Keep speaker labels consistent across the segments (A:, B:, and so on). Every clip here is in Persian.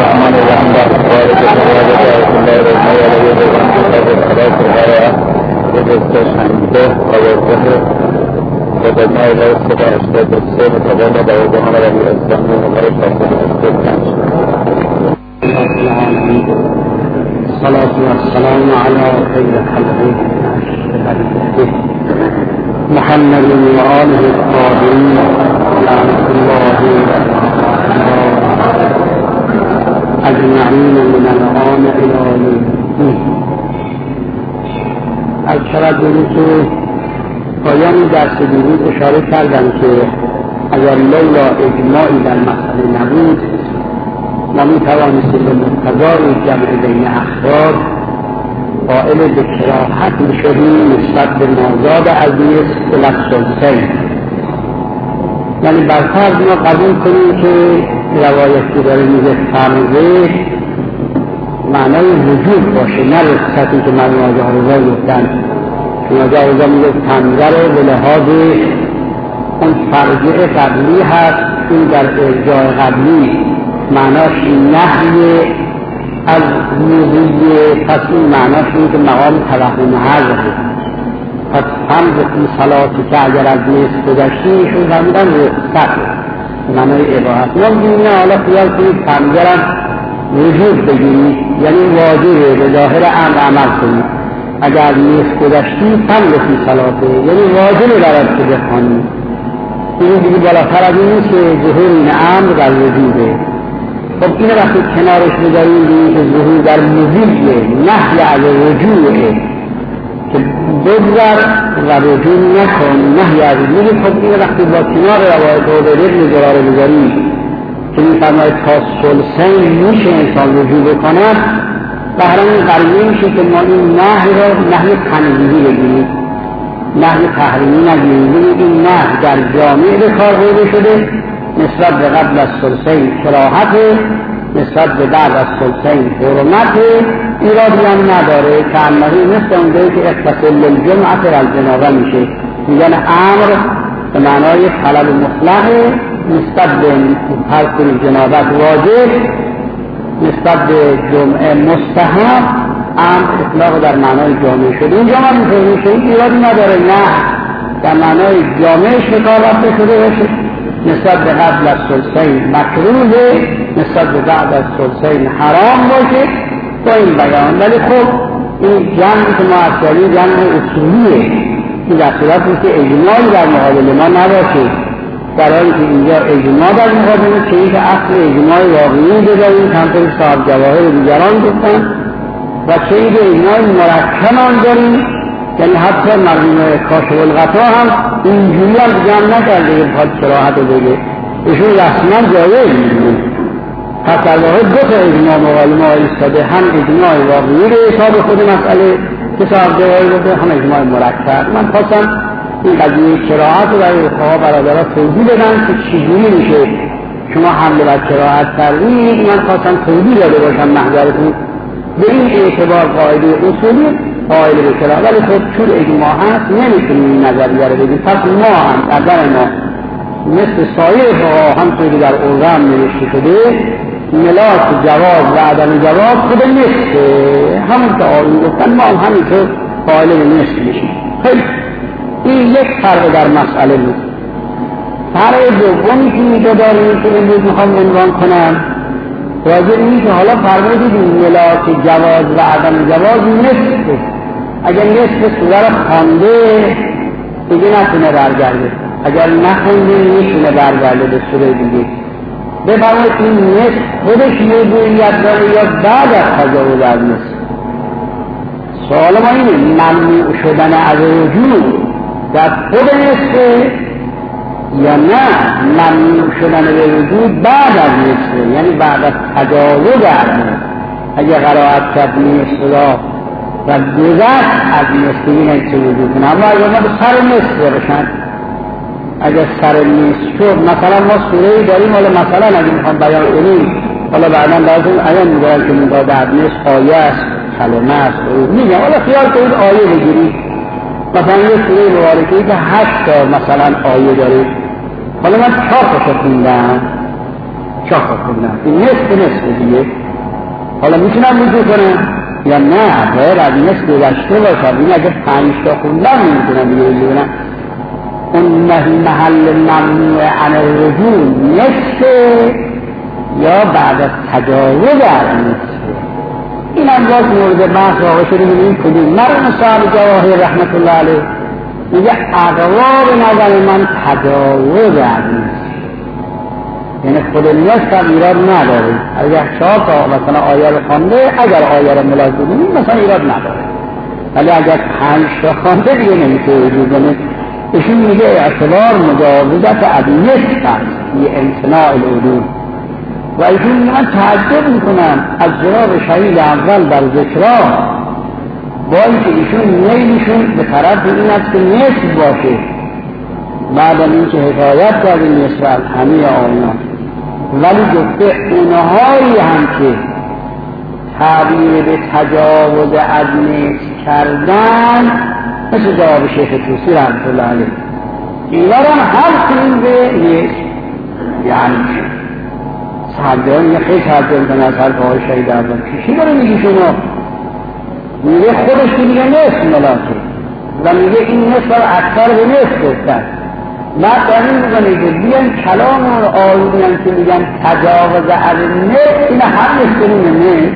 A: الرحمن الرحیم بارک الله
B: الصلاة والسلام على خير خلقه محمد وآله الطاهرين لعنة الله اجمعین من الآن الى یوم. از شرایطی که پایان درس دیروز اشاره کردم که اگر لولا اجماعی در مسئله نبود ما میتوانستیم به مقتضای جمع بین افراد قائل به کراهت میشدیم نسبت به مازاد عزیز الی الثلثین، یعنی برفرض ما قبول کنیم که روایتی داره میگه تمزه معنای وجود باشه، نه رخصتی که من ناجا گفتن که ناجا میگه تمزه رو به لحاظ اون فرجعه قبلی هست، این در ارجاع قبلی معناش نهی از موضوعی، پس این معناش این که مقام توهم حضره. پس تمز این صلاتی که اگر از نیست گذشتی شون فرمودن رخصت معنای عبارت نمیدونی. حالا خیال کنید تمزرم وجود بگیرید، یعنی واجبه به ظاهر امر عمل کنید. اگر از نیست گذشتی تمز این صلاته، یعنی واجبه برات که بخوانید. این دیگه بالاتر از این که ظهور این امر در وجوده. خب این وقتی کنارش بذاریم دیگه که ظهور در مزیده، نهی از وجوده که بگذر و رجوع نکن، نهی از وجود. خب این وقتی با کنار روایت و به رجل جرار بذاریم که میفرماید تا ثلثین میشه انسان رجوع بکند، بهران قلبی میشه که ما این نهی رو نهی تنزیهی بگیریم، نهی تحریمی نگیریم. این نهی در جامعه به کار برده شده نسبت به قبل از ثلثین کراهت، نسبت به بعد از ثلثین حرمت، ایرادی هم نداره که انهی مثل اونجایی که اختصال للجمعه و الجنابه میشه، میگن امر به معنای طلب مطلق نسبت به فرض جنابت واجب، نسبت به جمعه مستحب، امر اطلاق در معنای جامعه شده. این جامعه میشه ایرادی نداره، نه در معنای جامعهش به کار رفته شده باشه، نسبت به قبل از ثلثین مکروه، نسبت به بعد از ثلثین حرام باشه با این بیان. ولی خب این جمعی که ما اصلی جمع اصولیه، این در صورتی که اجماعی در مقابل ما نباشه، در حالی که اینجا اجماع در مقابل که این که اصل اجماع واقعی بذاریم همطور صاحب جواهر دیگران گفتن، و چه این که اجماع مرکبان داریم، یعنی حتی مرحوم کاشف الغطا هم اینجوری هم جمع نکرده که بخواد کراهت رو بگه، ایشون رسما جایز میدونه. پس در واقع دو تا اجماع مقابل ما ایستاده، هم اجماع واقعی رو حساب خود مسئله که صاحب جواهر بوده، هم اجماع مرکب. من خواستم این قضیه کراهت رو برای رفقا برادرها توضیح بدم که چجوری میشه شما حمله بر کراهت کردید. من خواستم توضیح داده باشم محضرتون به این اعتبار قاعده اصولی قائل به کراهت، ولی خب چون اجماع هست نمیتونیم این نظریه رو بگیم. پس ما هم نظر ما مثل سایر فقها هم توی در اوزام نوشته شده ملاک جواز و عدم جواز خود نصف، همون که آقایون گفتن ما هم همینطور قائل به نصف میشیم. خیلی این یک فرق در مسئله بود. فرق دومی که اینجا داریم که امروز میخوام عنوان کنم راجع اینی که حالا فرق دیدیم ملاک جواز و عدم جواز نصف. اگر نصف سوره رو خوانده دیگه نتونه برگرده، اگر نخونده میتونه برگرده به سوره دیگه. بفرمایید این نصف خودش موضوعیت داره یا بعد از تجاوز از نصف؟ سوال ما اینه ممنوع شدن از رجوع در خود نصف یا نه ممنوع شدن به رجوع بعد از نصف، یعنی بعد از تجاوز از نصف. اگر قرائت کرد نصف را و گذشت از نصف این چه وجود کنه، اما اگر ما به سر نصف برشن، اگر سر نصف شد مثلا ما سورهی داریم، حالا مثلا اگر میخوام بیان کنیم حالا بعدا براتون ایان میگویم که میگوید در نصف آیه است، کلمه است، میگم حالا خیال کنید آیه بگیرید، مثلا یه سوره مبارکه‌ای که 8 تا مثلا آیه داره، حالا من 4 تا خوندم، شاخ خوندن این نصف دیگه حالا میتونم وجود کنم یا نه باید از نصف گذشته باشم این اگه 5 تا خوندم میتونم دیگه وجود کنم اون محل ممنوع عن الرجوع نصف یا بعد از تجاوز از نصف این هم باز مورد بحث واقع شده این کدوم مرحوم صاحب جواهر رحمت الله علیه میگه اقرار نظر من تجاوز از نصف یعنی خود نصف هم ایراد نداره اگر 4 تا مثلا آیه رو خوانده اگر آیه رو ملاحظه کنیم مثلا ایراد نداره ولی اگر 5 تا خوانده دیگه نمیشه وجود کنه ایشون میگه اعتبار مجاوزت از نصف هست یه امتناع العدول و ایشون میگه من تعجب میکنم از جناب شهید اول در ذکرها با اینکه ایشون میلشون به طرف این است که نصف باشه بعد از اینکه حکایت کردیم نصف از همه آیان ولی گفته اونهایی هم که تعبیر به تجاوز از نصف کردن مثل جواب شیخ توسی رحمت الله علیه اینا رو هم کنیم به نصف یعنی صحبان یه خیلی تعجب کنه از حرف آقای شهید اول چی داره میگی شما میگه خودش که دیگه نصف ملاکه و میگه این نصف رو اکثر به نصف گفتن بعد داریم میگنه که بیان کلام و آیونی که میگن تجاوز از نصف این هم نصف نصف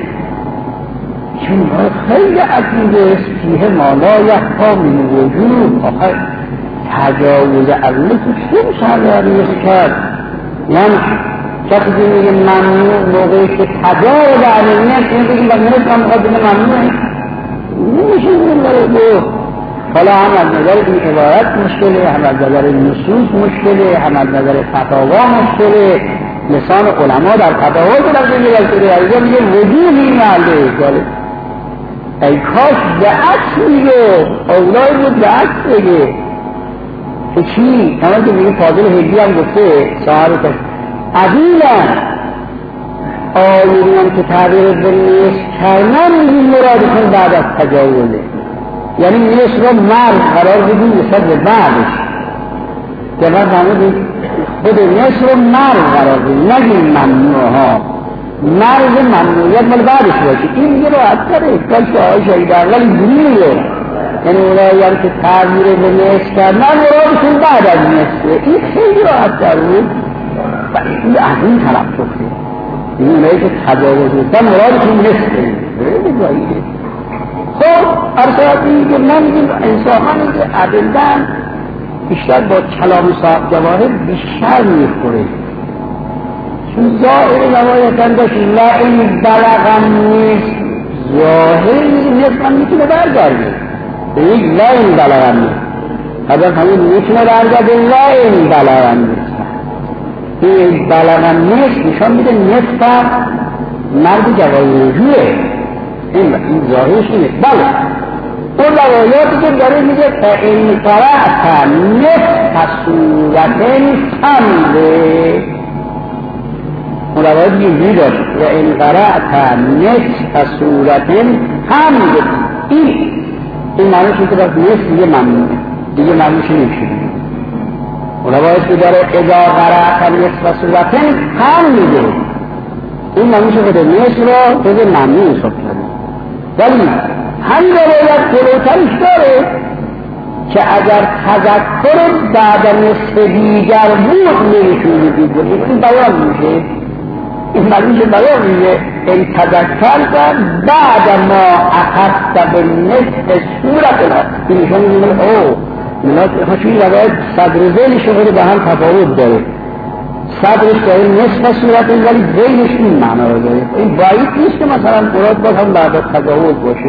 B: چون خیلی عقیده است فیه مالا یخفا من وجود آخر تجاوز از نصف چون سرگردی کرد یعنی کسی که میگه ممنوع موقعی که تجاوز علمی هست این بگیم و نصف هم مقدم ممنوعه نمیشه این داره حالا هم از نظر این عبارت مشکله هم از نظر نصوص مشکله هم از نظر فتاوا مشکله لسان علما در فتاوا در دیگه شده میگه وجودی معلومه ای کاش به عکس میگه اولای بود به عکس بگه که چی؟ همه که میگه فاضل هجی هم گفته صاحب کش عدیلن آیونی که تعبیر به نصف کردن این مرادشون بعد از تجاوزه یعنی نصف رو مرد قرار بدیم نسبت به بعدش که بعد همه خود نصف رو مرد قرار بدیم نگیم ممنوع ها مرد ممنوعیت مال بعدش باشه این دیگه رو اکثره کلش آقای شهید اول اینجوریه یعنی اونایی هم که تعبیر به نصف کردن مرادشون بعد از نصفه این خیلی رو اکثر بود و این از این طرف چکته این اونایی که تجاوز میکنن مرادشون نصفه خیلی باید خب ارساتی که من میگیم انصافانی که عدلدن بیشتر با کلام صاحب جواهر بیشتر میخوره چون ظاهر روایتن داشت لئن بلغم نیست ظاهر نیست میتونه برگرده به یک لئن بلغم نیست حضرت همین میتونه برگرده لئن بلغم نیست این بلغم نیست نشان میده نصف مرد جوای رجوعه این ظاهرش نیست بله اون روایاتی که داره میگه فَإِنْ قَرَأْتَ نِصْفَ سُورَةٍ حَمْدِ اون روایت اینجوری داشت وَإِنْ قَرَأْتَ نِصْفَ سُورَةٍ حَمْدِ این معنیش که باید نصف دیگه معنیش نمیشه اون روایت که داره اذا قرأت نصف سورة حمد این معنیش که نصف رو بده ممنوع حساب کرده ولی همین روایت جلوترش داره که اگر تذکر بعد نصف دیگر بود نمیتونه دیگر این بیان میشه این معنیش بیان میشه این تذکر بعد ما اخذت به نصف صورتنا این نشان میگه خشوی روایت صدر ذیل شغل به هم تفاوت داره صدرش داره نصف صورت ولی ذیلش این معنا رو داره این باید نیست که مثلا مراد باز هم بعد تجاوز باشه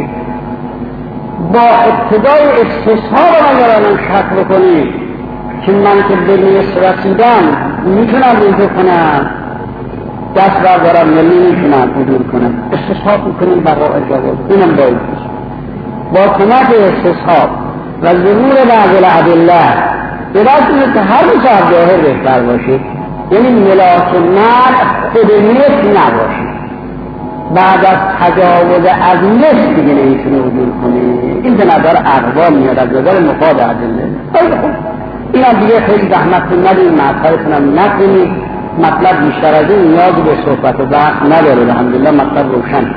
B: با ابتدای استصحاب اگر الان شک بکنید که من که به نصف رسیدم میتونم رجوع کنم دست بردارم یا نمیتونم رجوع کنم استصحاب میکنیم بقاء جواز اینم باید با کمک استصحاب و ظهور بعض الادله به دست که هر دو صاحب جواهر بهتر باشه یعنی ملاک مرد خود نصف نباشه بعد از تجاوز از نصف دیگه نمیتونه وجود کنه این به نظر اقوام میاد از نظر مفاد ادله این هم دیگه خیلی زحمت ندید مطالبتونم نکنید مطلب بیشتر از این نیاز به صحبت و بحث نداره، الحمدلله مطلب روشن.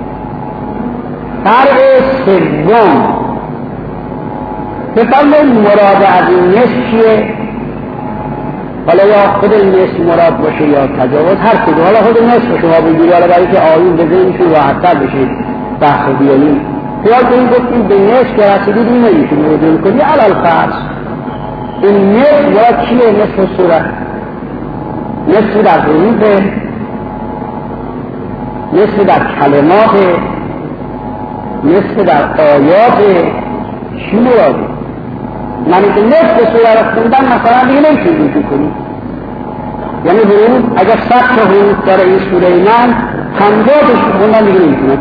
B: فرق سوم بفرمایید مراد از این نصف چیه؟ حالا یا خود این نصف مراد باشه یا تجاوز، هر کدوم. حالا خود نصف شما بگیری، حالا برای که آیون به ذهنشون راحت‌تر بشه بحث بیانی خیال کنید گفتیم به نصف که رسیدید این نمیتونی رو دل کنی. الالفرض این نصف یا چیه؟ نصف صورت، نصف در حروف، نصف در کلمات، نصف در آیات. چی مراده؟ من که نصف سوره را خوندن مثلا دیگه نمیتونی رجوع کنی. یعنی حروف اگر 100 تا حروف داره این سوره من 50 تا خوندن دیگه نمیتونم.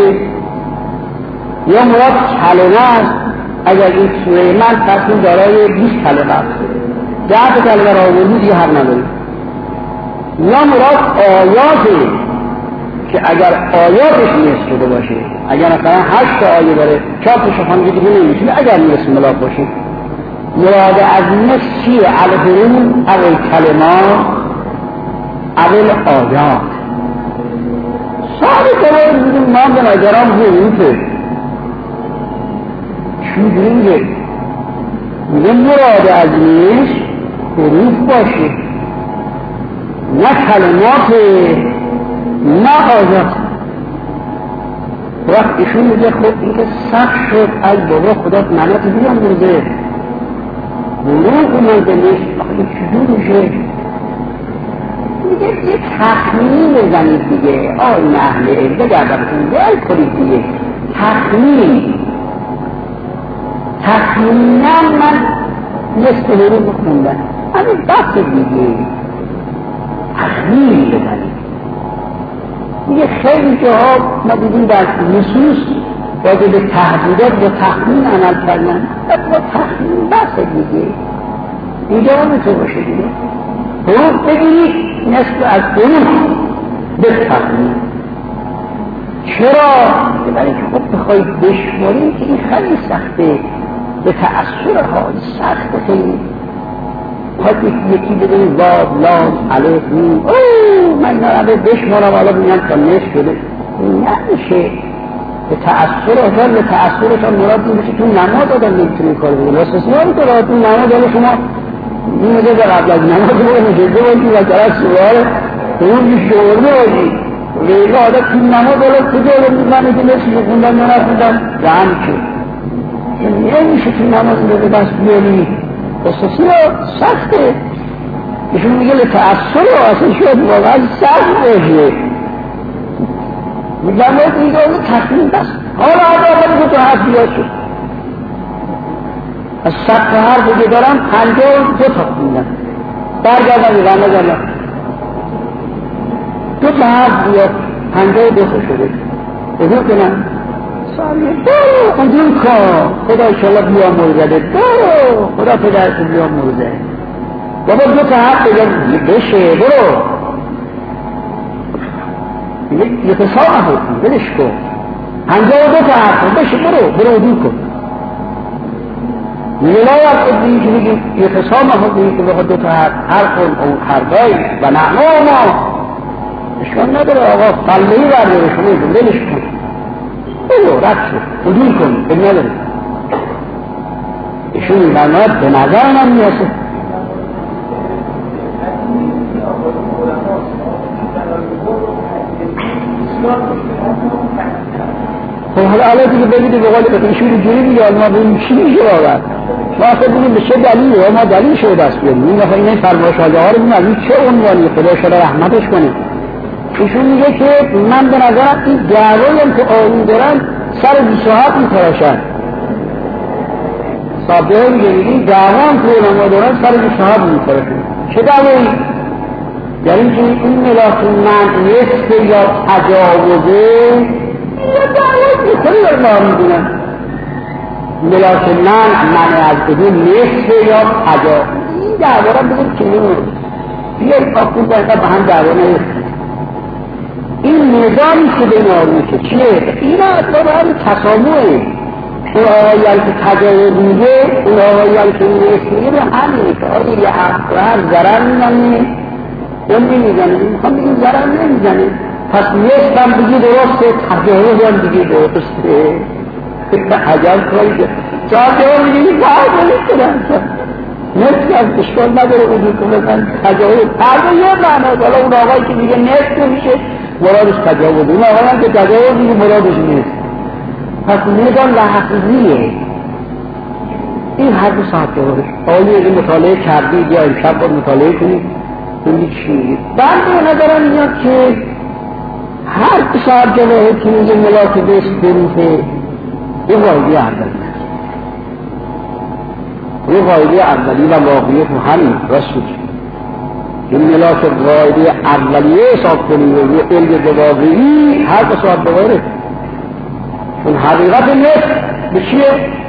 B: یا مراد کلمه است، اگر این سوره من تصمیم دارای 20 کلمه است 10 تا کلمه را آوردی دیگه حق نداری. یا مراد آیاته که اگر آیاتش نصف شده باشه، اگر مثلا 8 تا آیه داره 4 تا خواندی دیگه نمیتونی اگر نصف ملاک باشه. مراد از نصف چیه؟ الحروف اول کلمات اول آیات. ساده کنه میگیم ما به نظرم حروفه چجوری میگه مراد از نصف حروف باشه، نه کلمات نه آیات. وقت ایشون میگه خب این که سخت شد از بابا خدا منت بیان برده بلوغ اومده نیست، آخه چجور میشه؟ میگه یه تخمین بزنید دیگه. آی اهل علم بگردمتون دل کنید دیگه. تخمینا من نصف حروف خوندم، همین بس دیگه. تخمین بزنید دیگه. خیلی جاها ما دیدیم در نصوص باید به تحدیدات به تخمین عمل کردن. با تخمین بس دیگه اینجا هم میتونه باشه دیگه. حروف بگیرید نصف از حروف به تخمین. چرا؟ برای که خب بخواید بشمارید که این خیلی سخته، به تأثیر حال سخته خیلی. خواهد یکی بگید واد لام الف میم من نرده بشمارم حالا بگیم تا نصف شده، نمیشه. به تأثیر حال، به تأثیرش هم مراد این بشه تو نماز آدم نمیتونه کار بگید. استثنایی که راحت این نماز آدم شما این مجازه قبل از نماز رو مجازه باشید و جرد سوال اون شعورده باشید. لیلا آدم تو نماز آدم کجا آدم میزنه که نصف خوندن یا نخوندن جمع شد. نمیشه تو نماز رو بس بیاری. استثنایی سخته. ایشون میگه لتأثیر اصلا شد واقعا سخت باشه. میگم اینجا اون تخمین بس. حالا آدم که تو حرف بیاد شد از 100 تا حرف که دارم 52 تا خوندم. برگردم ایران نگردم 2 تا حرف بیاد 52 تا شده. بزرگ کنم سالیه برو قدیم کن خدا ایشالله بیا مرزده. برو خدا پدرت بیا مرزده. بابا 2 تا حرف بشه برو یک حساب نبودی بلش کن. 52 تا حرف بشه برو دور کن. ولایت ادنی که بگیم یک حساب نبودی که بخواد 2 تا حرف اون حرفای و نعنا ما اشکال نداره. آقا فلهی برده شما بلش کن برو رد شد دور کن به نداره. ایشون این برنامه به نظر من میاسه. خب حالا دیگه بگیده به قول بکنشون جوری دیگه ما بگیم چی میشه واقعا. ما اصلا بگیم به چه دلیلی ما دلیل شده دست بیاریم. این دفعه این فرمایش‌ها ها رو بگیم از این چه عنوانی خدا شده رحمتش کنه. ایشون میگه که من به نظرم این دعوایی هم که آیون دارن سر 27 میتراشن. صاحبه میگه این دعوا هم که علما دارن سر 27 میتراشن. چه دعوایی؟ یعنی که این ملاک من نصف یا تجاوزه یا دعوایی میکنی در ما میدونن. ملاک من از بدون نصف یا تجاوزه این دعوا را بگیم که نمید بیایی آقود باید به هم دعوا نیستید. این نظامی که بین آروشه چیه؟ این اطلاع هم تساموه. اون آقایی که تجاوز میگه اون آقایی که نصف میگه به همینه که آقایی یه حق ضرر میدنی اون نمیزنه، میخوام بگیم ضرر نمیزنه. پس نصف هم دیگه درسته، تجاوز هم دیگه درسته. عجب کاری که تجاوز دیگه تجاوز کنن، نصف هم اشکال نداره وجود کنن. تجاوز یه معنی، حالا اون آقایی که دیگه نصف نمیشه مرادش تجاوز، اون آقایی هم که تجاوز دیگه مرادش نیست. پس نگاه لحظیه. این هر دو ساعت جوابش آیا این مطالعه کردید یا امشب باید مطالعه کنید ببینید چی میگید. بعد به نظرم میاد که هر دو ساعت جوابه که میگه ملاک بهش بروفه یه قاعده اولی هست، یه قاعده اولی و واقعیه تو همین رسول این ملاک قاعده اولیه حساب کنید و یه علم واقعی هر دو ساعت جوابه. چون حقیقت نفس به چیه؟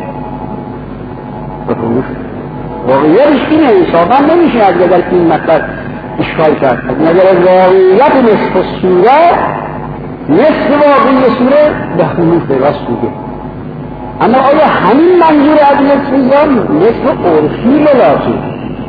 B: واقعیتش اینه، حسابا نمیشه از نظر که این مطلب اشکال کرد. از نظر واقعیت نصف سوره، نصف واقعی سوره به حروف راست میگه. اما آیا همین منظور از نصف یا نصف عرفی ملاکی؟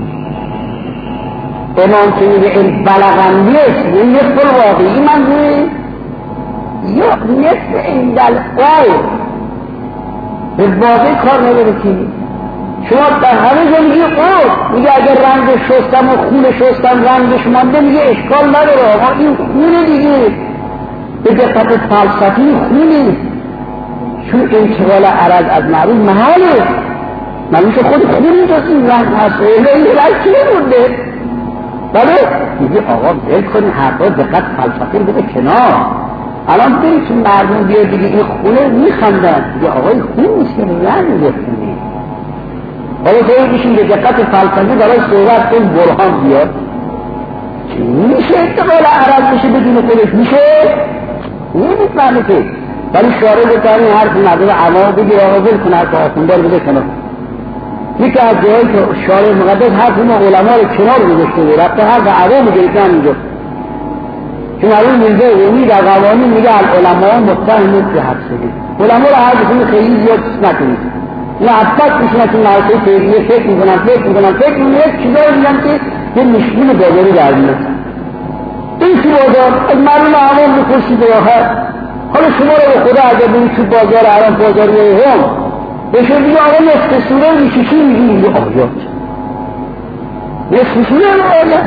B: امام که میگه این بلغن نصف، این نصف واقعی منظوره یا نصف این دلقای به واقع کار نداره که شما در همه جا میگه میگه اگر رنگ شستم و خون شستم رنگش مانده میگه اشکال نداره. آقا این خونه دیگه به دقت فلسفی خونه، چون انتقال عرض از معروف محاله، معلومش خود خون اینجاست این رنگ هست این رنگ چیه مونده. بله میگه آقا بل کنی حرفا دقت فلسفی بده کنار. الان برید که مردم بیاد دیگه این خونه میخندن دیگه آقای خون نیست که رنگ خونه. حالا توی بشین به دقت فلسفی برای صحبت کن برهان بیاد چی میشه انتقال عرض بشه بدون خودش میشه؟ نمیتونه که ولی شارع بکنی حرف نداره عوام بگیر آقا بل کن حرف آخوندار بده کنار. یکی از جایی که شارع مقدس حرف اون علما رو کنار گذاشته بود رفته حرف عوام گرفتن اینجا. چون اون میگه رومی در قوانین میگه العلماء متهمون به حبسگی، علما رو حرفشون خیلی زیاد نکنید. این عباس میشونن که نرسه تیریه فکر میکنن چیزایی میگن که یه مشکول بازاری در میاد. این تو بازار از مردم عوام بپرسید آخر حالا شما رو به خدا اگر برید تو بازار الان بازار هم بهشون دیگه آقا نصف سوره میشه چی میگی؟ میگه آیات نصف سوره آیات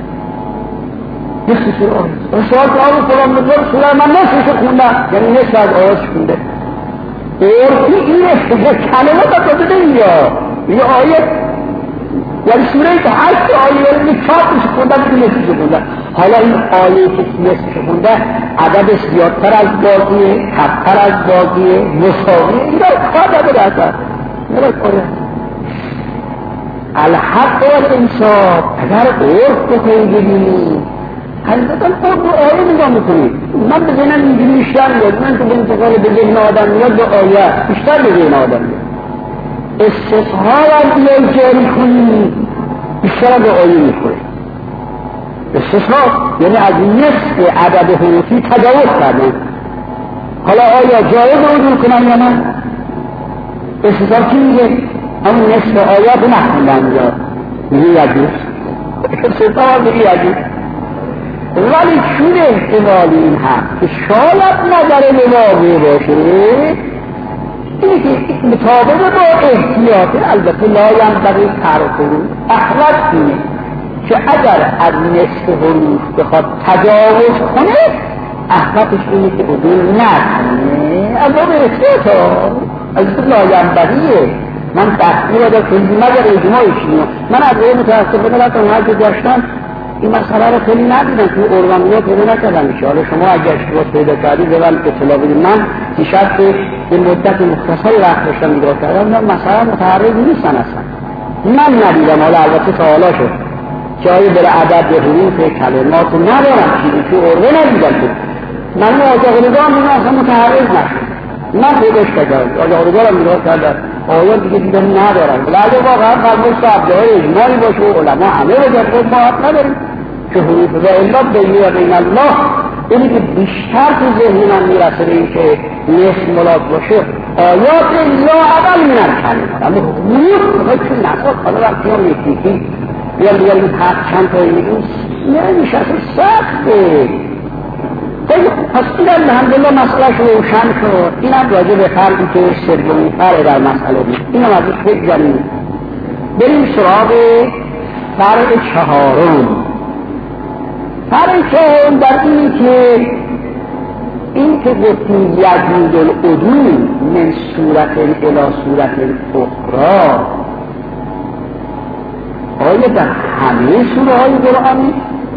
B: نصف سوره آیات سوال که آقا فلان مقدار سوره من نصفش خوندم یعنی نصف از آیاتش خونده. عرفی اینه کلمات ها داده اینجا آیه یعنی سوره که 8 آیه یعنی 4 میشه خوندن که نصفش خوندن. حالا این آیه که نصفش خوندن عددش زیادتر از باقیه، کمتر از باقیه، مساویه، این رو کار نداره اصلا نباید آیه الحق و انصاف. اگر عرف بکنید ببینید حقیقتا خود رو آیه نگاه میکنید. من به ذهنم اینجوری بیشتر میاد، من که به انتقال به ذهن آدم میاد به آیه بیشتر به ذهن آدم میاد. استثها را بیایی جاری کنید بیشتر به آیه میخورید. استثها یعنی از نصف عدد حروفی تجاوز کردن. حالا آیا جایز وجود کنن یا نه؟ استثها چی میگه؟ همون نصف آیات نخوندن اینجا میگه یجوز. استثها میگه یجوز. ولی چون احتمالی این هم که شاید نظر ملاقی باشه اینه که مطابق با احتیاطه البته لایم برای ترکنون اخلاق اینه که اگر از نصف حروف بخواد تجاوز کنه اخلاقش اینه که عدول نکنه از باب احتیاط ها البته لایم بریه. من تحقیل را کنید مگر اجماعش نیم. من از اون متاسفانه رفتم هر که داشتم این مسئله رو خیلی ندیدن که ارگانیا پیدا نکردن میشه. حالا شما اگر اشتباه پیدا کردید به من اطلاع بدید. من دیشب به مدت مختصری وقت داشتم نگاه کردم مسئله متعرض نیستن اصلا. من ندیدم. حالا البته سوالا شد جایی بر عدد به حروف کلمات ندارم چیزی که ارگان ندیدم که من آجاق نگاه میدونم اصلا متعرض نشد. من پیداش کردم آجاق نگاه رو نگاه کردم آیا دیگه دیدم ندارم. ولی واقعا فرمایش که عبدهای اجماعی باشه و علما همه رو جد خود باعت نداریم که حروف و الا بینی و بین الله اینی که بیشتر تو ذهن من میرسه به این که نصف ملاک باشه آیات لا اول من الکلمات. اما حروف بخواید چون نصف حالا وقتی هم یکی بیان این حق چند تا این نمیشه، سخته. پس این الحمدلله مسئله شو روشن شد. این هم راجع به فرقی که سومین فرق در مسئله بود، این هم ازش بگذاریم. بریم سراغ فرق چهارم. فرق چهارم در اینی که این که گفتیم یزید العدول من صورت الی صورت اخرى، آیا در همه سوره های قرآنی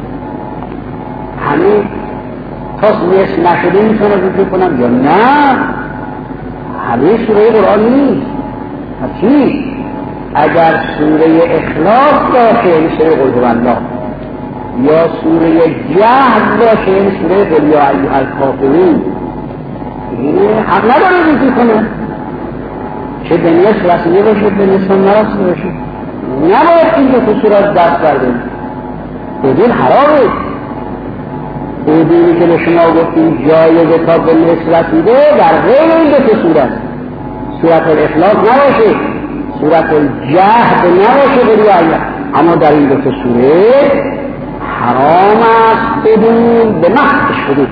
B: همه خاص نصف نشده میتونه رجوع کنم یا نه؟ همه سوره قرآن نیست. چی؟ اگر سوره اخلاص باشه این سوره قل هو الله، یا سوره جهل باشه این سوره قل یا ایها الکافرون، این حق نداره رجوع کنه، چه به نصف رسیده باشه به نصف نرسیده باشه. نباید این دو سوره دست برده. عدول حرامه. عدولی که به شما گفتیم جایزه تا به نصف رسیده در غیر این دو سوره، سورت الاخلاص نباشه، سورت الجهد نباشه بریایه، اما در این دو سوره حرام است عدول به محض شروع،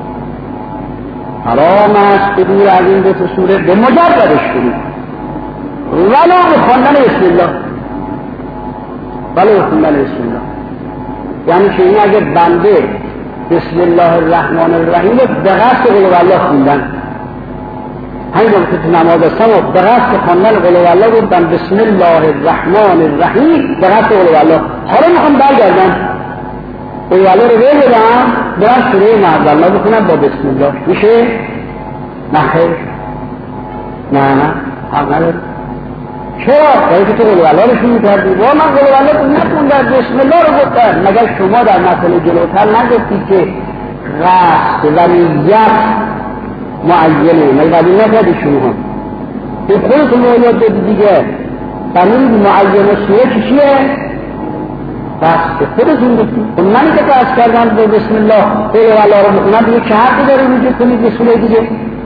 B: حرام است عدول از این دو سوره به مجرد شروع، ولو به خواندن بسم الله، ولو به خواندن بسم الله. یعنی که این اگر بنده بسم الله الرحمن الرحیم به قصد قل هو الله خوندن، همین که تو نماز هستم به قصد خواندن قل هو الله گفتم بسم الله الرحمن الرحیم به قصد قل هو الله، حالا میخوام برگردم قل هو الله رو بگم برم سوره معظم بخونم با بسم الله، میشه؟ نه خیر، نه حق نداره. چرا؟ برای که تو قل هو الله رو شروع کردی، من قل هو الله رو نخوندم بسم الله رو گفتم. مگر شما در مسئله جلوتر نگفتید که قصد و نیت معینه، مگر قبول نکردید شما هم به خودتون یاد دادید دیگه. قانون معینه سوره چیه؟ قصد خودتون گفتید. خب منی که قصد کردم به بسم الله قل هو الله رو بخونم دیگه چه حقی داره رجوع کنید به سوره دیگه؟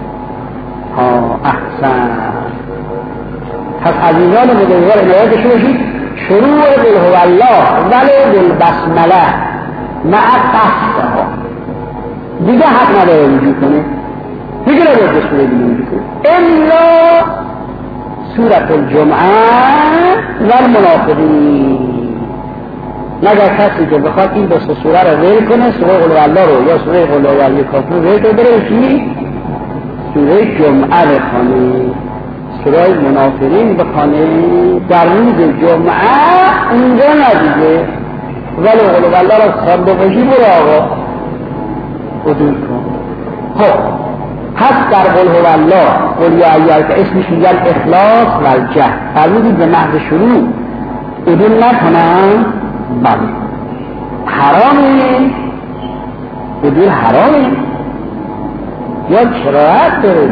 B: احسن. پس عزیزان بزرگوار عنایت داشته باشید، شروع قل هو الله ولو بالبسمله مع قصدها دیگه حق نداره رجوع کنه، دیگه نداره به سوره دیگه رجوع کنه الا سورة الجمعه و المنافقین. مگر کسی که بخواد این دو سوره رو ول کنه، سوره قل هو الله رو یا سوره قل هو الکافرون ول کنه، بره چی؟ سوره جمعه بخونه، سوره منافقین بخونه در روز جمعه، اونجا ندیده ولو قل هو الله را خونده باشی برو آقا عدول کن. خب پس در قل هو الله قل یا ایها که اسمش میگن اخلاص و الجهد، فرمودید به محض شروع عدول نکنم. بله حرامه، عدول حرامه یا کراهت داره؟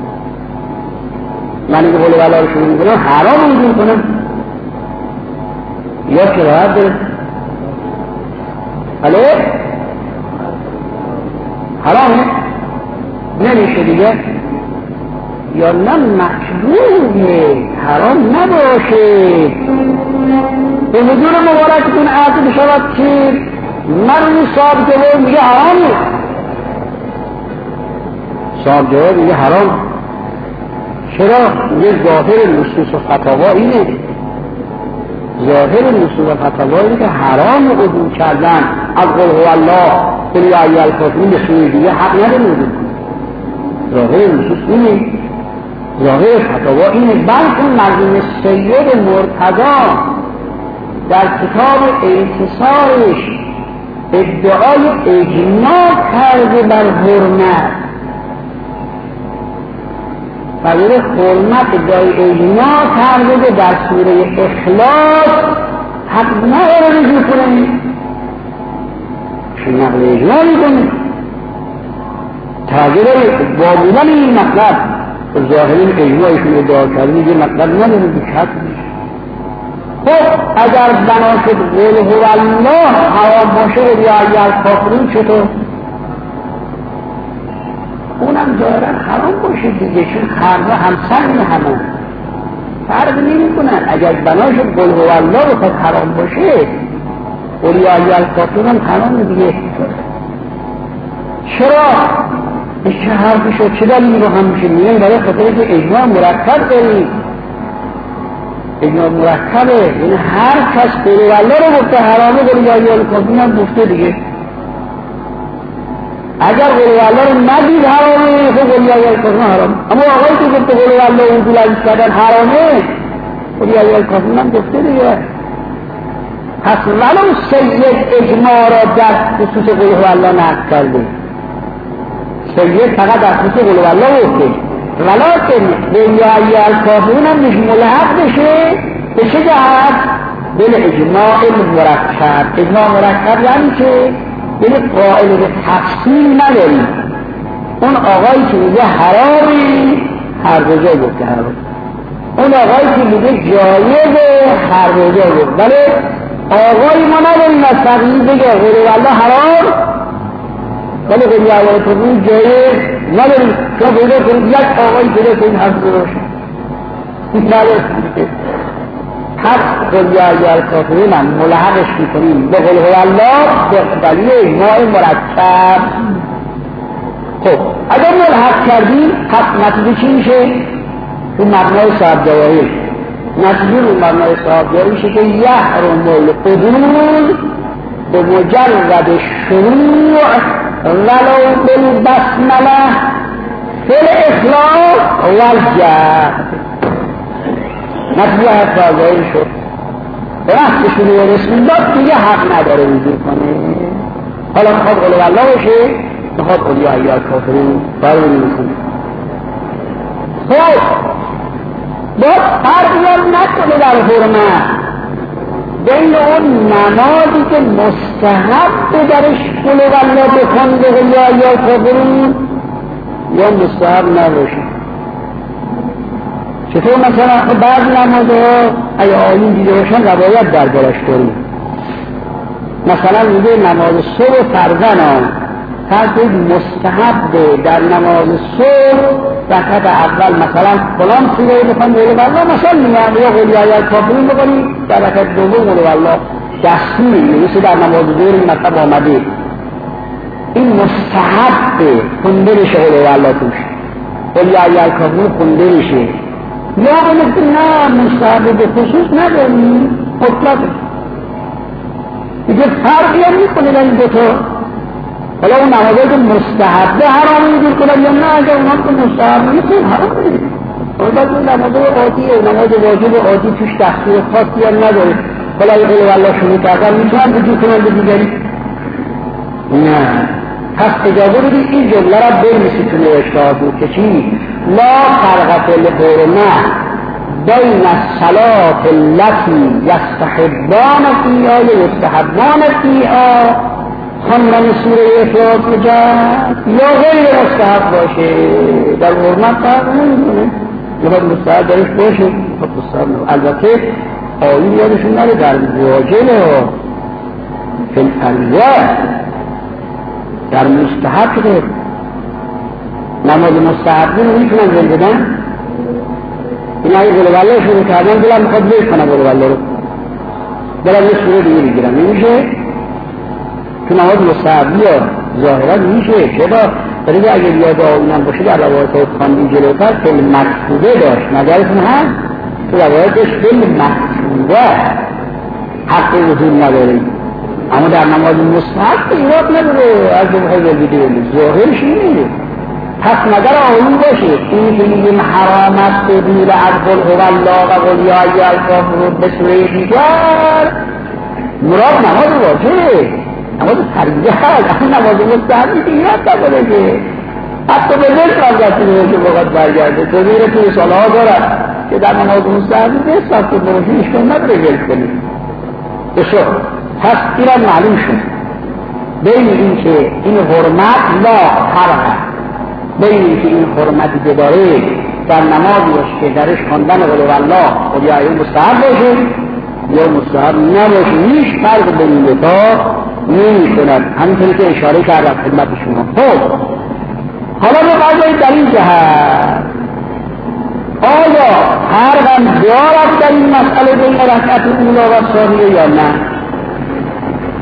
B: من اینکه قل هو الله رو شروع میکنم حرام عدول کنم یا کراهت داره؟ بله حرامه نمیشه دیگه، یا نه مکروهه حرام نباشه. به حضور مبارکتون عرض بشود که من صاحب جواب میگه حرامه، صاحب جواب میگه حرام. چرا؟ میگه ظاهر نصوص و فتاوا اینه، ظاهر نصوص و فتاوا اینه که حرام عدول کردن از قل هو الله قل یا ایها الکافرون به سوی دیگه حق نداره. ظاهر نصوص اینه، ظاهر فتاوا اینه. بلکه مرحوم سید مرتضی در کتاب انتصارش ادعای اجماع کرده بر حرمت، برای حرمت ادعای اجماع کرده که در سوره اخلاص حق نداره رجوع کنه، چون نقل اجماع میکنه تاجر با بودن این مطلب ظاهرین اجماعشون ادعا کرده میگه مطلب نداره بکت. خب اگر بنا شد قل هو الله حرام باشه یا ایها الکافرون چطور؟ اونم دارن حرام باشه دیگه، چون خرده همسر همون فرق نمی کنن. اگر بنا شد قل هو الله بخواد حرام باشه اولیای الکافرون هم تمام دیگه. چرا؟ چه حرفی شد؟ چه دلیلی رو هم میشه میگن؟ برای خاطر که اجماع مرتب داریم. اجماع مرتبه، یعنی هر کس قول والله رو گفته حرامه، اولیای الکافرون هم گفته دیگه. اگر قول والله رو نگید حرامه، خب اولیای الکافرون حرام. اما آقایی که گفته قول والله و اصول عزیز کردن حرامه، اولیای الکافرون هم گفته دیگه. پس ولو سید اجماع را در خصوص قول والله نقل کرده، سید فقط در خصوص قول والله گفته، ولکن اولیای الکافرون هم ملحق بشه به چه جهت؟ بالاجماع المرکب. اجماع مرکب یعنی که یعنی قائل به تفصیل نداریم. اون آقایی که میگه حرامی هر دو جا گفته حرام، اون آقایی که میگه جایزه هر دو جا گفته. ولی آقایی ما نداریم از تقییم بگه قول والله حرام ولی قول والله جایز نداریم. شما پیدا کنید یک آقایی پیدا کنید حرف درست پس اولیای الکافرون هم ملحقش میکنیم به قول والله به دلیل اجماع مرکب. خب اگر ملحق کردیم پس نتیجه چی میشه؟ تو مبنای صاحب جواهر نتیجه رو مبنای صاحب جواهر میشه که یحرم القبول به مجرد شروع ولو بالبسمله فی الاخلاص والجهد. نتیجه حق ظاهر شد. وقتی شروع رسم الله دیگه حق نداره وجود کنه. حالا میخواد قول والله باشه، میخواد اولیای الکافرون برای میکنه. خب باید فرقی نکنه در حرمت بین اون نمازی که مستحب درش قول والله بکن به اولیای الکافرون یا مستحب نباشه. چطور مثلا بعض نمازها اگه آیین دیده باشن روایت دربارش داریم. مثلا میگه نماز صبح فرزن فرض مستحب در نماز صبح رکعت اول مثلا فلان سوره بخوان قول والله مثلا میگن یا اولیای الکافرون بکنی، در رکعت دوم قول والله دستوری مثل در نماز ظهر این مطلب آمده. این مستحب خونده بشه قول والله توش، اولیای الکافرون خونده میشه. یا بگید نه مستحب به خصوص نداریم مطلق دیگه فرقی هم میکنه در این دوتا. حالا اون نمازه که مستحب حرام میگیر کنن یا نه اگر اونا که مستحب میگیر حرام میگیر. اون اون نمازه عادیه، نماز واجب عادی توش تخصیص خاصی هم نداره. حالا این قول والله شروع کردن میتونن وجود کنن به دیگری؟ نه. پس اجازه بدید این جمله را بنویسید تو نوشته‌ها بود که چی؟ لا فرق فی الحرمة بین الصلاة التي یستحبان فیها یا یستحبان فیها خواندن سوره اخلاص بجد یا غیر مستحب باشه. در حرمت فرق نمی‌کنه، یا مستحب درش باشه خب مستحب نه. البته آیین یادشون نره در واجب فی الفریضه در مستحب شده. نماز مستحبی رو میتونن ول بدن. این اگه قول والله شروع کردن دلم میخواد بیش کنم قول والله رو دلم یه سوره دیگه بگیرم نمیشه. تو نماز مستحبی ها ظاهرا میشه. چرا؟ برای اگه بیاد آینم باشه در روایت خواندی جلوتر فیل مکتوبه داشت نظرتون هم تو روایتش فیل مکتوبه حق وجود نداریم. اما در نماز مستحب ایراد نداره از جمعه زلدیده ظاهرش اینه. پس نظر آیین باشه این که میگیم حرامت بدیر از قل والله و اولیای الکافرون به سوره دیگر مراد نماز واجبه، نماز فریضه هست. اما نماز مستحبی که ایراد نداره که حتی به ذکر هم دستی نمیشه وقت برگرده. توضیح توی سالها دارد که در نماز مستحبی به ساعت نوشیش کن نداره ول کنیم بشو. پس ایران معلوم شد بین این که این حرمت لا فرق بین این که این حرمتی که داره در نمازی باشه که درش خواندن قول والله و یا این مستحب باشه یا مستحب نباشه هیچ فرق بین این دوتا نمی کند. همینطوری که اشاره کردم خدمت شما. خب حالا بقیه در این جهت آیا فرقم دارد در این مسئله بین رکعت اولا و ثانیه یا نه؟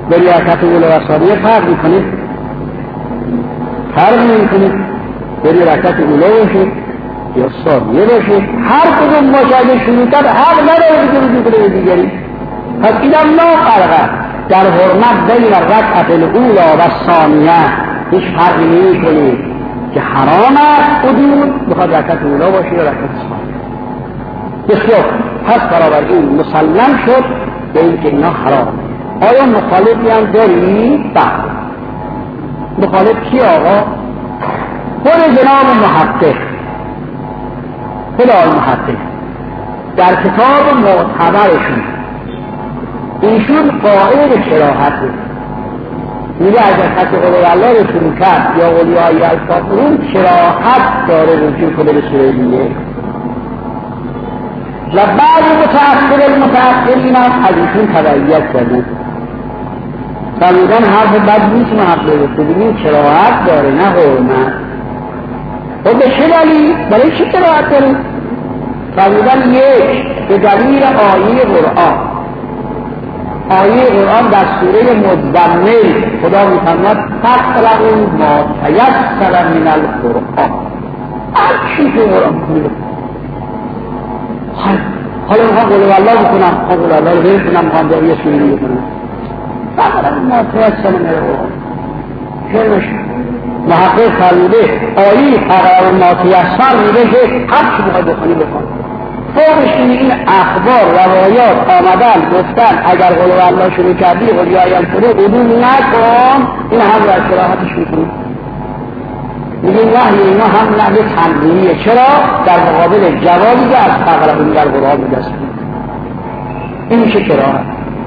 B: بری حرکت اوله و ثانیه فرق میکنه؟ فرق نمیکنه. بری حرکت اوله باشه یا ثانیه باشه، هر کدوم باشه اگه شروع کرد حق نداره دیگه رجوع کنه به دیگری. پس اینم لا فرقه در حرمت بین رکعت الاولا و ثانیه، هیچ فرقی نمیکنه که حرام است حدود بخواد رکعت اولا باشه یا رکعت ثانیه. بسیار پس بنابراین مسلم شد به این که اینا حرام. آیا مخالفی هم داری؟ بله. مخالف کی آقا؟ خود جناب محقق، خود آقای محقق در کتاب معتبرشون ایشون قائل کراهت بود. میگه اگر خط قول الله رو شروع کرد یا اولیای الکافرون کراهت داره رجوع کنه به سوره دیگه. و بعض متأخرین هم از ایشون تبعیت کردن. فرمودن حرف بد نیست محقق است، ببینید کراهت داره نه حرمت. و به چه دلیل؟ برای چی کراهت داره؟ فرمودن یک، به دلیل آیه قرآن. آیه قرآن در سوره مزمل خدا می‌فرماید فقرؤوا ما تیسر من القرآن. هر چی که قرآن می‌خونید. حالا میخوام قول الله بکنم، قول الله رو بکنم، میخوام در یه سوری بکنم. فقرؤوا ما تیسر من القرآن. چرا محقق فرموده آیه فقرؤوا ما تیسر میگه که هر چی بخوای بکنی بکن. فوقش این اخبار روایات آمدن گفتن اگر قول الله شروع کردی اولیای الکفر عدول نکن، این هم را کراهتش میکنی. میگه نهی اینا هم نهی تنظیمیه. چرا؟ در مقابل جوابی که از فقرؤوا در قرآن بدست این میشه کراهت.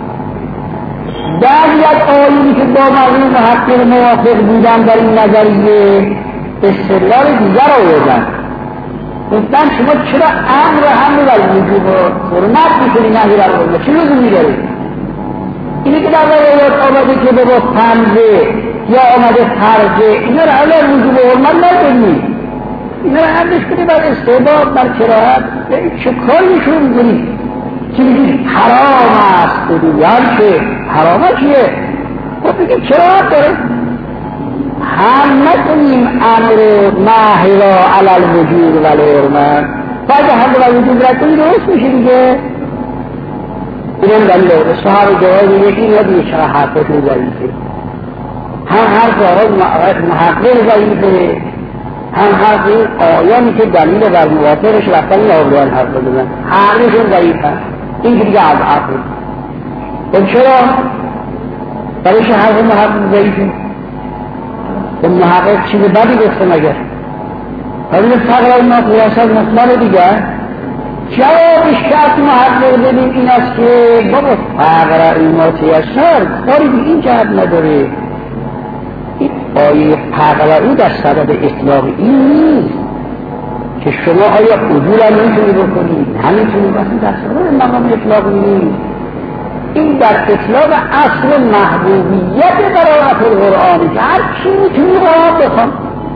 B: بعضی از آیونی که با مقام محقق موافق بودن در این نظریه استدلال دیگر آوردن. گفتن شما چرا امر هم در وجوب حرمت میکنی نهی در قرآن؟ چه لزومی داره؟ اینه که در روایات آمده که به تنزه یا آمده فرجه، اینا رو علی وجوب حرمت نداری. اینا رو حدش کنی بر استعداد، بر کراهت. چه کاری شروع میکنی؟ چی میگی حرام است بدویان که حرامه چیه؟ خب بگه کراهت داره. هم نکنیم امر نهی را علی الوجوب و الحرمت. باید هم را وجوب را کنی درست میشه دیگه. اینم دلیل صحابه جوابی یکی ندیه چرا حرفتون ضعیفه. هم حرف آقای محقق ضعیفه، هم حرف این آیانی که دلیل بر موافقش رفتن این آقایان حرف بزنن همشون ضعیفه. این که دیگه اضعفه. خب چرا؟ برایش حرف محقق ضعیفه. خب محقق چیز بدی گفته مگر؟ همین فقرؤوا ما تیسر مطلب دیگه. جوابش که از محقق ببین این است که بابا فقرؤوا ما تیسر کاری به این جهت نداره. این آیه فقرؤوا در سبب اطلاق این نیست که شما آیا عدول هم نمیتونی بکنید، نمیتونید وقتی در سبب مقام اطلاق نیست. این در اطلاق اصل محبوبیت قرائت القرآنی که هر چی میتونی قرآن بخوان.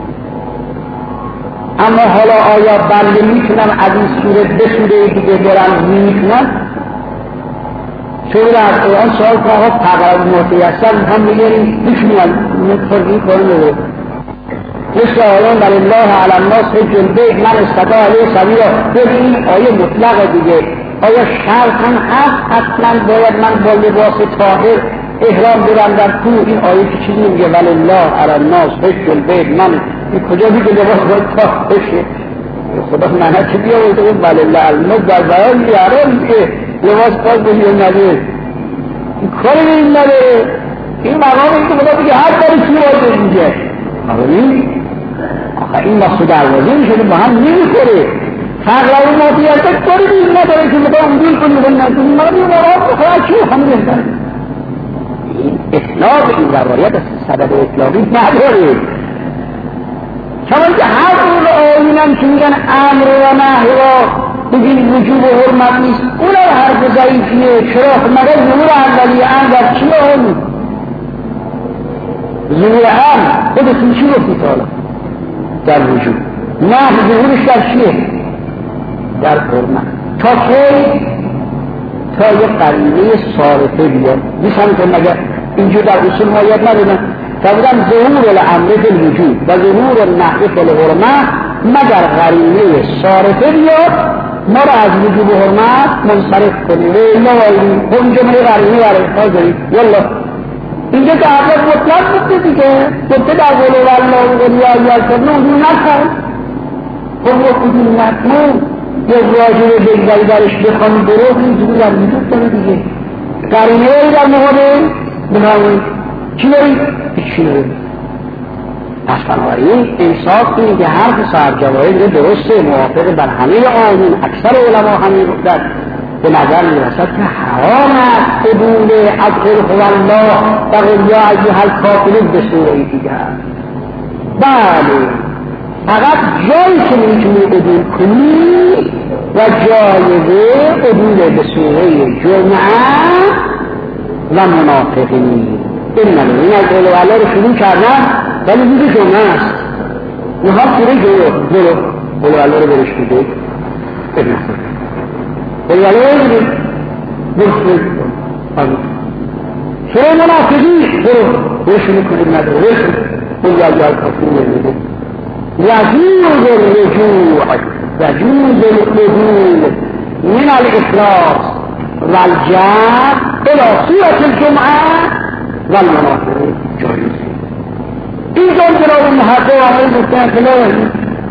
B: اما حالا آیا بنده میتونم از این سوره به سوره دیگه برم میتونم؟ سوره از قرآن سوال که آقا فقرؤوا ما تیسر هم میگریم میتونم فرقی کنه. مثل آیان بل الله علی الناس حج البیت من استطاع الیه سبیلا. ببین آیه مطلق دیگه. آیا شرط هم هست حتما باید من با لباس طاهر احرام برم در کوه؟ این آیه که چیزی میگه ولله علی الناس حج البیت من، این کجا میگه لباس باید طاهر بشه؟ خدا منه چه بیا بوده اون ولله علی الناس در بیان میاره میگه لباس طاهر بشه نبید. این کاری به این نداره. این مقام که خدا میگه هر کاری چی باید میگه آخه این وقت دروازه میشه با هم نمیخوره. فقرؤوا ما تیسر کاری به این نداره که بخواه اونجور کنی و نکنی مردی مراد بخواه چی هم بهتر. این اطلاق این روایت از سبب اطلاقی نداره. چون که هر اون آیونم که میگن امر و نهی را بگین وجوب و حرمت نیست، اون حرف ضعیفیه. چرا؟ مگر ظهور اولیه ام در چی آن؟ ظهور ام خودتون چی گفتی تا حالا؟ در وجود. نه ظهورش در چیه؟ در حرمت. تا کی؟ تا یه قرینه صارفه بیاد. میشن که مگر اینجور در اصول ما یاد ندادن فرمودن ظهور الامر فی الوجود و ظهور النهی فی الحرمت مگر قرینه صارفه بیاد ما را از وجوب حرمت منصرف کنیم اون جمله قرینه برای حاضری والله اینجا تعبیر مطلق بوده دیگه گفته در قول والله و قلیه یلتبنه اون نکن خب وقتی نکن یک واجب بگذاری درش بخوانی درست اینجوری در وجود داره دیگه قرینه ای در مقابل بنامون چی دارید؟ چی دارید؟ پس بنابراین انصاف اینه که حرف صاحب جواهر درسته موافق بر همه آیین اکثر علما همین رفتن به نظر میرسد که حرام است قبول از قل هو الله و قل یا ایها الکافرون به سوره دیگر. بله فقط جایی که میتونی قبول کنی و جایزه قبول به سوره جمعه و منافقین. این از قول و الله رو شروع کردن ولی دیگه جمعه است نها سوره برو قول و الله رو برش بده قول و الله رو برش سوره منافقین برو شروع کنید نداره قول و الله کافرون بده یجوز القبول من الاخلاص والجهل الى سوره الجمعه والمنافقین جایز این جناب محقق آمده گفتن که نوید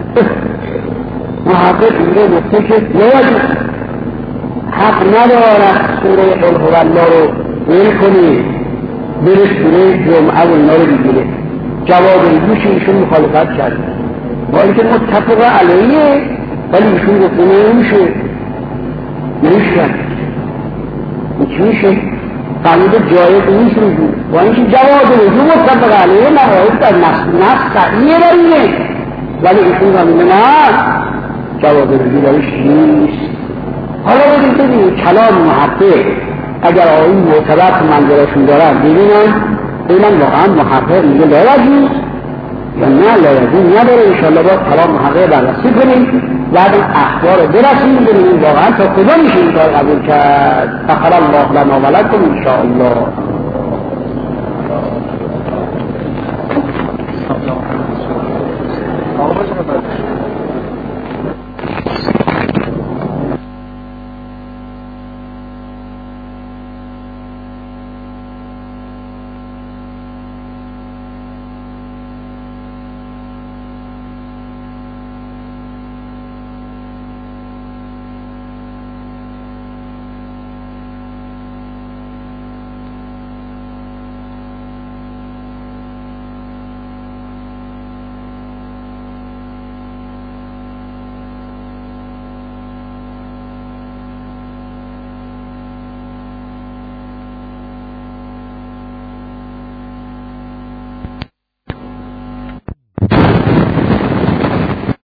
B: محقق اینجا گفته که نوید حق ندارد سوره قل هو الله رو ویل کنی بره سوره جمعه و اینا رو بگیره. جواب اینجوش ایشون مخالفت کرد با اینکه متفق علیه ولی ایشون گفته نمیشه فهمیده جایز نیست رجوع با اینکه جواز رجوع متفق علیه مواهد در نفس صحیحه دارینه ولی ایشون فهمیده نه جواز رجوع دارش نیست. حالا ببینید کلام محقق اگر آیین معتبر که منظرشون دارن ببینن واقعا محقق میگه لا یجوز یا نه لا یجوز نداره. انشاءالله باید کلام محقق بررسی کنیم بعد این اخبار برسیم ببینیم واقعا تا کجا میشه این کار قبول کرد. فخر الله لنا و لکم انشاءالله.